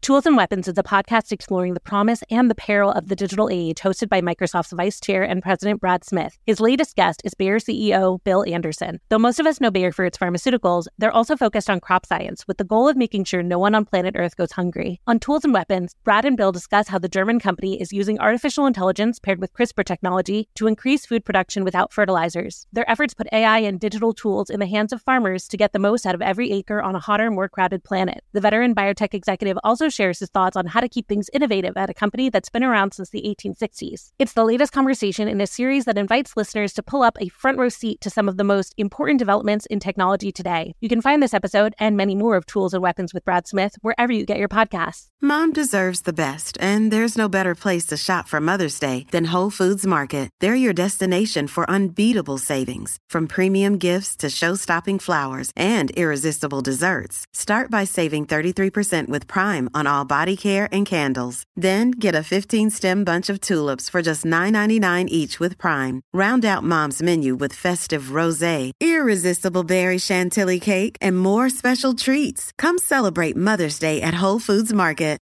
Tools and Weapons is a podcast exploring the promise and the peril of the digital age, hosted by Microsoft's Vice Chair and President Brad Smith. His latest guest is Bayer CEO Bill Anderson. Though most of us know Bayer for its pharmaceuticals, they're also focused on crop science, with the goal of making sure no one on planet Earth goes hungry. On Tools and Weapons, Brad and Bill discuss how the German company is using artificial intelligence paired with CRISPR technology to increase food production without fertilizers. Their efforts put AI and digital tools in the hands of farmers to get the most out of every acre on a hotter, more crowded planet. The veteran biotech executive also shares his thoughts on how to keep things innovative at a company that's been around since the 1860s. It's the latest conversation in a series that invites listeners to pull up a front row seat to some of the most important developments in technology today. You can find this episode and many more of Tools and Weapons with Brad Smith wherever you get your podcasts. Mom deserves the best, and there's no better place to shop for Mother's Day than Whole Foods Market. They're your destination for unbeatable savings, from premium gifts to show-stopping flowers and irresistible desserts. Start by saving 33% with Prime on all body care and candles. Then get a 15-stem bunch of tulips for just $9.99 each with Prime. Round out Mom's menu with festive rosé, irresistible berry chantilly cake, and more special treats. Come celebrate Mother's Day at Whole Foods Market.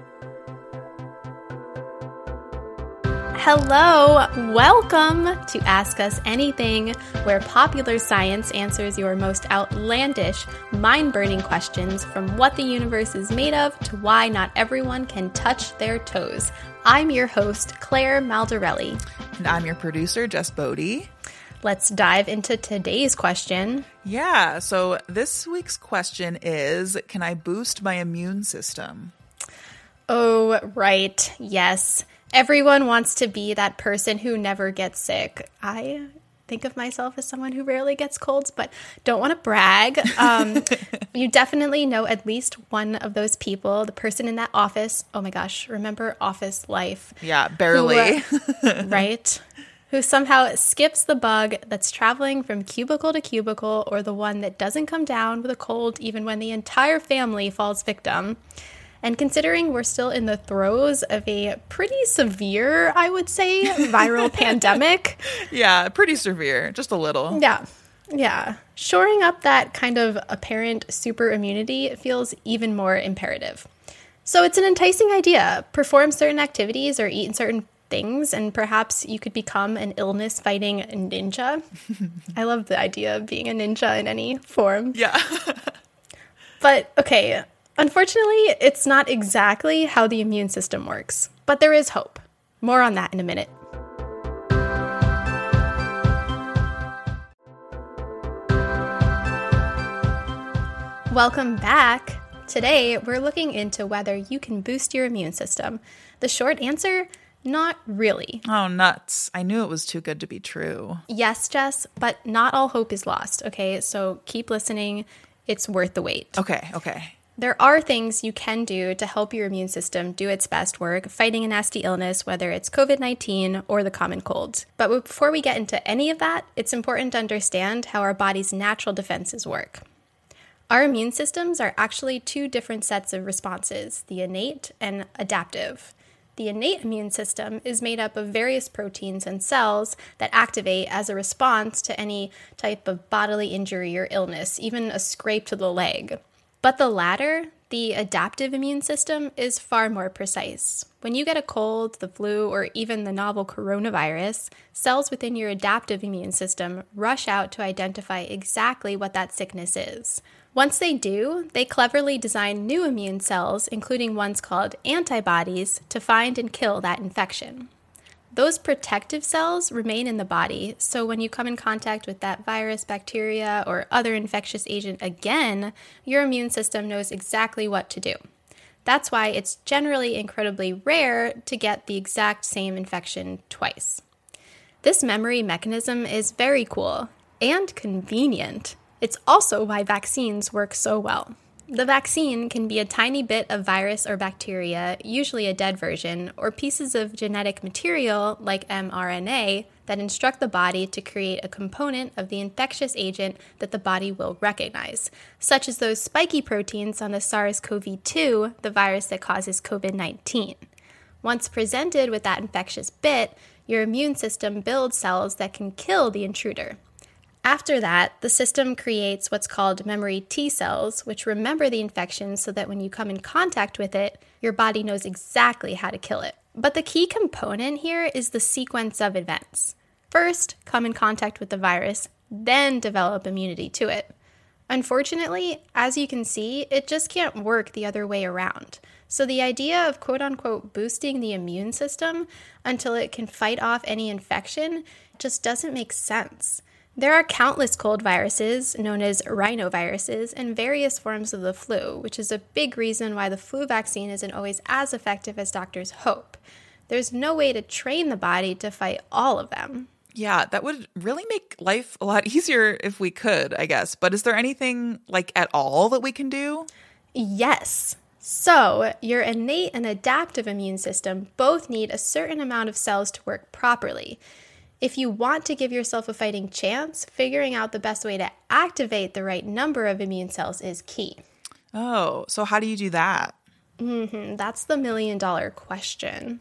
Hello, welcome to Ask Us Anything, where popular science answers your most outlandish, mind-burning questions, from what the universe is made of to why not everyone can touch their toes. I'm your host, Claire Maldarelli. And I'm your producer, Jess Bodie. Let's dive into today's question. Yeah, so this week's question is, can I boost my immune system? Oh, right, yes. Everyone wants to be that person who never gets sick. I think of myself as someone who rarely gets colds, but don't want to brag. You definitely know at least one of those people, the person in that office. Oh my gosh, remember office life? Yeah, barely. Right? Who somehow skips the bug that's traveling from cubicle to cubicle, or the one that doesn't come down with a cold even when the entire family falls victim. And considering we're still in the throes of a pretty severe, I would say, viral pandemic. Yeah, pretty severe, just a little. Yeah. Shoring up that kind of apparent super immunity feels even more imperative. So it's an enticing idea. Perform certain activities or eat certain things, and perhaps you could become an illness-fighting ninja. I love the idea of being a ninja in any form. Yeah. But, okay, unfortunately, it's not exactly how the immune system works, but there is hope. More on that in a minute. Welcome back. Today, we're looking into whether you can boost your immune system. The short answer, not really. Oh, nuts. I knew it was too good to be true. Yes, Jess, but not all hope is lost, okay? So keep listening. It's worth the wait. Okay. There are things you can do to help your immune system do its best work fighting a nasty illness, whether it's COVID-19 or the common cold. But before we get into any of that, it's important to understand how our body's natural defenses work. Our immune systems are actually two different sets of responses, the innate and adaptive. The innate immune system is made up of various proteins and cells that activate as a response to any type of bodily injury or illness, even a scrape to the leg. But the latter, the adaptive immune system, is far more precise. When you get a cold, the flu, or even the novel coronavirus, cells within your adaptive immune system rush out to identify exactly what that sickness is. Once they do, they cleverly design new immune cells, including ones called antibodies, to find and kill that infection. Those protective cells remain in the body, so when you come in contact with that virus, bacteria, or other infectious agent again, your immune system knows exactly what to do. That's why it's generally incredibly rare to get the exact same infection twice. This memory mechanism is very cool and convenient. It's also why vaccines work so well. The vaccine can be a tiny bit of virus or bacteria, usually a dead version, or pieces of genetic material like mRNA that instruct the body to create a component of the infectious agent that the body will recognize, such as those spiky proteins on the SARS-CoV-2, the virus that causes COVID-19. Once presented with that infectious bit, your immune system builds cells that can kill the intruder. After that, the system creates what's called memory T cells, which remember the infection so that when you come in contact with it, Your body knows exactly how to kill it. But the key component here is the sequence of events. First, come in contact with the virus, then develop immunity to it. Unfortunately, as you can see, it just can't work the other way around. So the idea of quote-unquote boosting the immune system until it can fight off any infection just doesn't make sense. There are countless cold viruses, known as rhinoviruses, and various forms of the flu, which is a big reason why the flu vaccine isn't always as effective as doctors hope. There's no way to train the body to fight all of them. Yeah, that would really make life a lot easier if we could, I guess. But is there anything, like, at all that we can do? Yes. So, your innate and adaptive immune system both need a certain amount of cells to work properly. If you want to give yourself a fighting chance, figuring out the best way to activate the right number of immune cells is key. Oh, so how do you do that? That's the million-dollar question.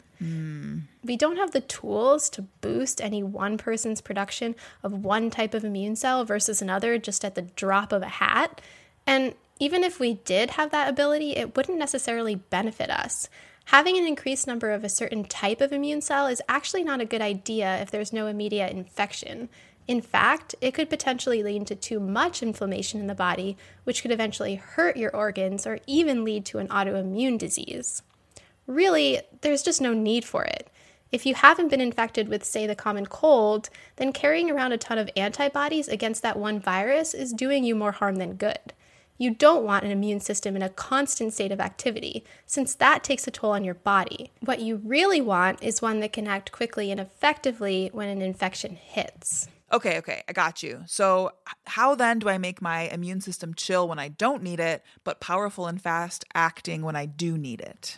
We don't have the tools to boost any one person's production of one type of immune cell versus another just at the drop of a hat. And even if we did have that ability, it wouldn't necessarily benefit us. Having an increased number of a certain type of immune cell is actually not a good idea if there's no immediate infection. In fact, it could potentially lead to too much inflammation in the body, which could eventually hurt your organs or even lead to an autoimmune disease. Really, there's just no need for it. If you haven't been infected with, say, the common cold, then carrying around a ton of antibodies against that one virus is doing you more harm than good. You don't want an immune system in a constant state of activity, since that takes a toll on your body. What you really want is one that can act quickly and effectively when an infection hits. Okay, I got you. So how then do I make my immune system chill when I don't need it, but powerful and fast acting when I do need it?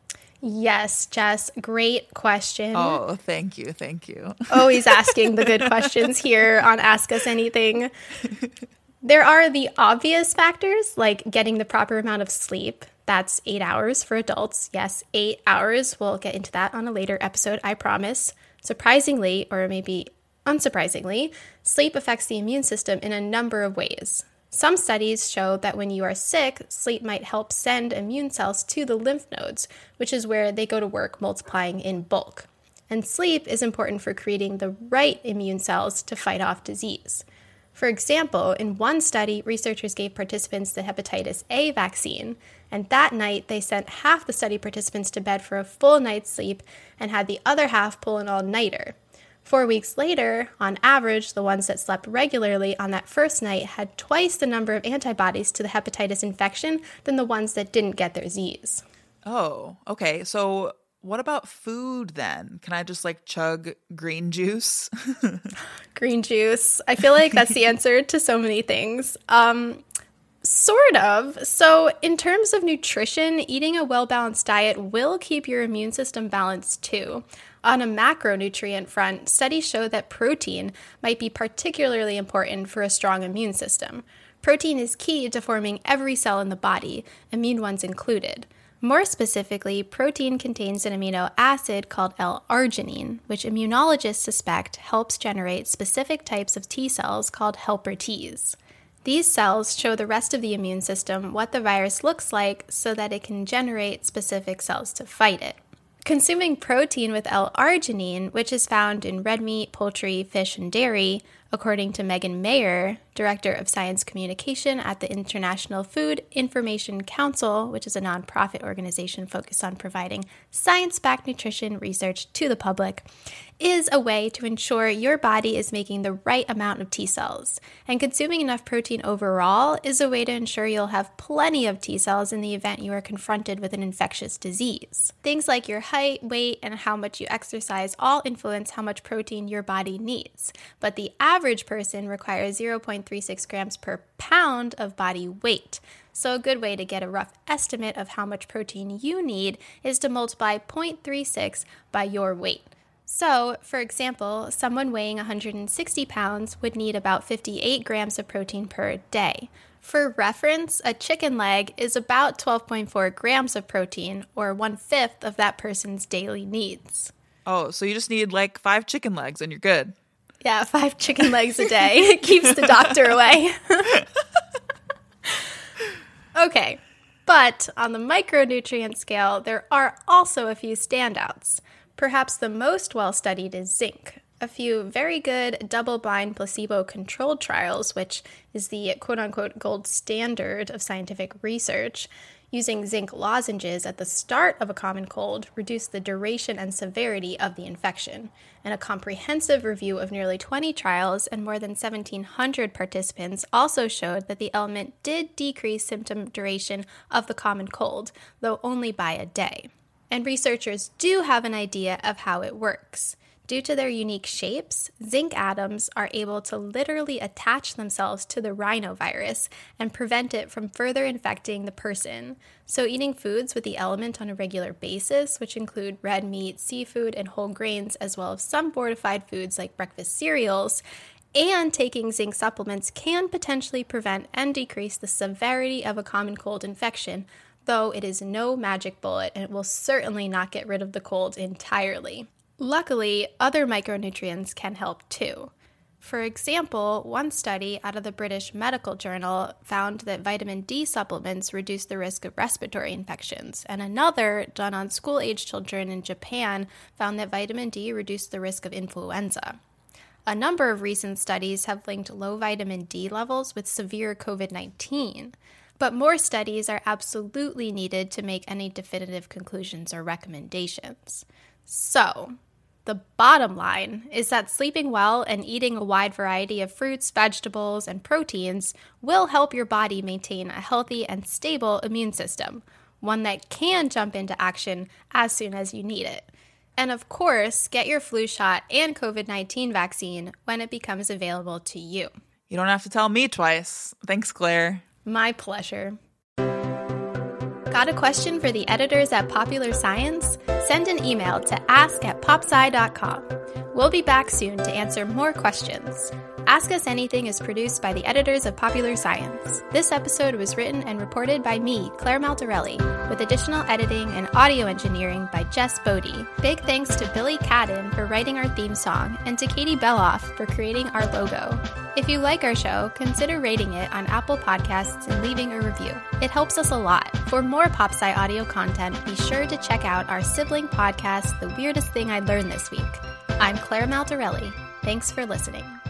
Yes, Jess, great question. Oh, thank you. Always asking the good questions here on Ask Us Anything. There are the obvious factors, like getting the proper amount of sleep. That's 8 hours for adults. Yes, 8 hours. We'll get into that on a later episode, I promise. Surprisingly, or maybe unsurprisingly, sleep affects the immune system in a number of ways. Some studies show that when you are sick, sleep might help send immune cells to the lymph nodes, which is where they go to work multiplying in bulk. And sleep is important for creating the right immune cells to fight off disease. For example, in one study, researchers gave participants the hepatitis A vaccine, and that night they sent half the study participants to bed for a full night's sleep and had the other half pull an all-nighter. 4 weeks later, on average, the ones that slept regularly on that first night had twice the number of antibodies to the hepatitis infection than the ones that didn't get their Z's. Oh, okay. So what about food then? Can I just chug green juice? Green juice. I feel like that's the answer to so many things. Sort of. So in terms of nutrition, eating a well-balanced diet will keep your immune system balanced too. On a macronutrient front, studies show that protein might be particularly important for a strong immune system. Protein is key to forming every cell in the body, immune ones included. More specifically, protein contains an amino acid called L-arginine, which immunologists suspect helps generate specific types of T cells called helper Ts. These cells show the rest of the immune system what the virus looks like so that it can generate specific cells to fight it. Consuming protein with L-arginine, which is found in red meat, poultry, fish, and dairy, according to Megan Mayer, Director of Science Communication at the International Food Information Council, which is a nonprofit organization focused on providing science-backed nutrition research to the public, is a way to ensure your body is making the right amount of T cells. And consuming enough protein overall is a way to ensure you'll have plenty of T cells in the event you are confronted with an infectious disease. Things like your height, weight, and how much you exercise all influence how much protein your body needs. But the average person requires 0.36 grams per pound of body weight. So a good way to get a rough estimate of how much protein you need is to multiply 0.36 by your weight. So, for example, someone weighing 160 pounds would need about 58 grams of protein per day. For reference, a chicken leg is about 12.4 grams of protein, or 1/5 of that person's daily needs. Oh, so you just need 5 chicken legs and you're good. Yeah, 5 chicken legs a day. Keeps the doctor away. Okay, But on the micronutrient scale, there are also a few standouts. Perhaps the most well-studied is zinc. A few very good double-blind placebo-controlled trials, which is the quote-unquote gold standard of scientific research, using zinc lozenges at the start of a common cold reduced the duration and severity of the infection. And a comprehensive review of nearly 20 trials and more than 1,700 participants also showed that the element did decrease symptom duration of the common cold, though only by a day. And researchers do have an idea of how it works. Due to their unique shapes, zinc atoms are able to literally attach themselves to the rhinovirus and prevent it from further infecting the person. So eating foods with the element on a regular basis, which include red meat, seafood, and whole grains, as well as some fortified foods like breakfast cereals, and taking zinc supplements can potentially prevent and decrease the severity of a common cold infection, though it is no magic bullet and it will certainly not get rid of the cold entirely. Luckily, other micronutrients can help too. For example, one study out of the British Medical Journal found that vitamin D supplements reduce the risk of respiratory infections, and another, done on school-age children in Japan, found that vitamin D reduced the risk of influenza. A number of recent studies have linked low vitamin D levels with severe COVID-19, but more studies are absolutely needed to make any definitive conclusions or recommendations. So, the bottom line is that sleeping well and eating a wide variety of fruits, vegetables, and proteins will help your body maintain a healthy and stable immune system, one that can jump into action as soon as you need it. And of course, get your flu shot and COVID-19 vaccine when it becomes available to you. You don't have to tell me twice. Thanks, Claire. My pleasure. Got a question for the editors at Popular Science? Send an email to ask@popsci.com. We'll be back soon to answer more questions. Ask Us Anything is produced by the editors of Popular Science. This episode was written and reported by me, Claire Maldarelli, with additional editing and audio engineering by Jess Bodie. Big thanks to Billy Cadden for writing our theme song and to Katie Beloff for creating our logo. If you like our show, consider rating it on Apple Podcasts and leaving a review. It helps us a lot. For more PopSci audio content, be sure to check out our sibling podcast, The Weirdest Thing I Learned This Week. I'm Claire Maldarelli. Thanks for listening.